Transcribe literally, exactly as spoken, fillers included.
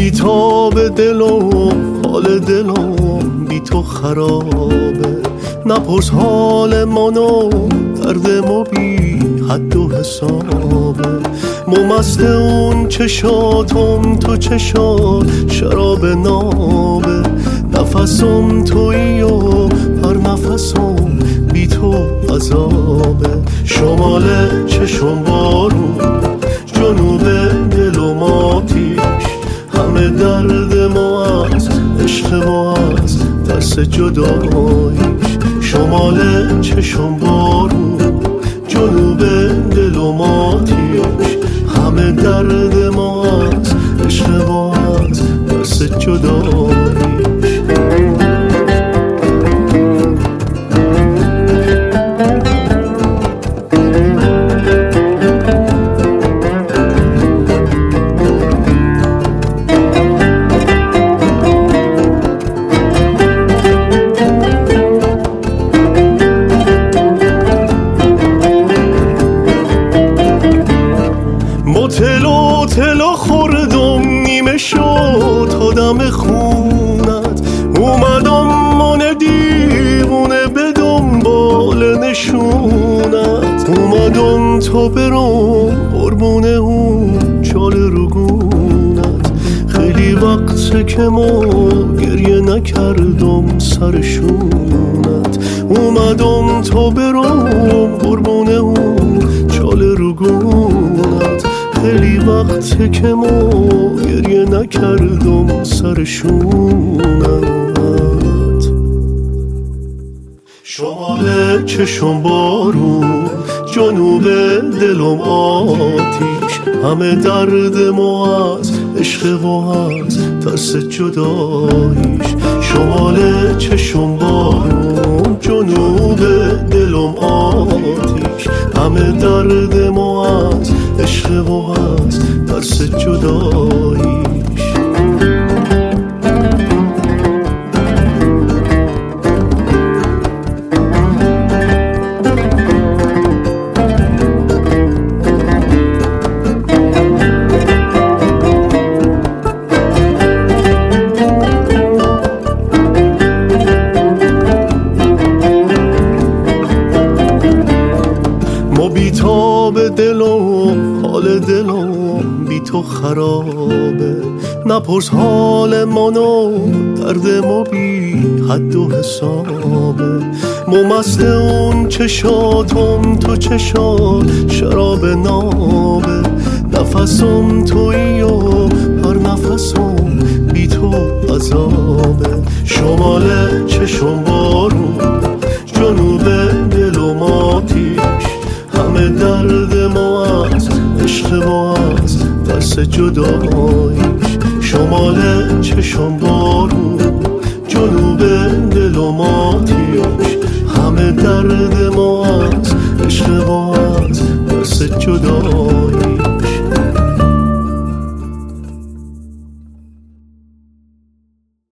بیتاب دلم، حال دلم بی تو خرابه. نپرس حال منو، درد ما بی حد و حسابه. ما مست اون چشاتم، تو چشات شراب نابه. نفسم تویی و هر نفسم بی تو عذابه. شمال چشم بارون، جنوب دلم آتیش. همه درد ما از عشق ما از ترس جداییش. شمال چشم بارون، جنوب دلم آتیش. همه درد ما از عشق ما از ترس جداییش. تلو تلو خوردم نیمه شد تا دم خونت. اومدم من دیوونه به دنبال نشونت. اومدم تا برم قربون اون چال رگونت. خیلی وقته که ما گریه نکردم سر شونت. اومدم تا برم قربون اون چال رگونت. خیلی وقته که ما گریه نکردم سر شونت. شمال چشم بارون، جنوب دلم آتیش. همه درد ما از عشق و از ترس جداییش. شمال چشم بارون، جنوب دلم آتیش. همه درد ما از عشق و از ترس جداییش. بیتاب دلم، حال دلم بی تو خرابه. نپرس حال منو، درد ما بی حد و حسابه. ما مست اون چشاتم، تو چشات شراب نابه. نفسم تویی و هر نفسم بی تو عذابه. شمال چشم بارون، جنوب دلم آتیش. همه درد ما از عشق ما از ترس جداییش. شمال چشم بارون، جنوب دلم آتیش. همه درد ما از عشق ما از ترس جداییش.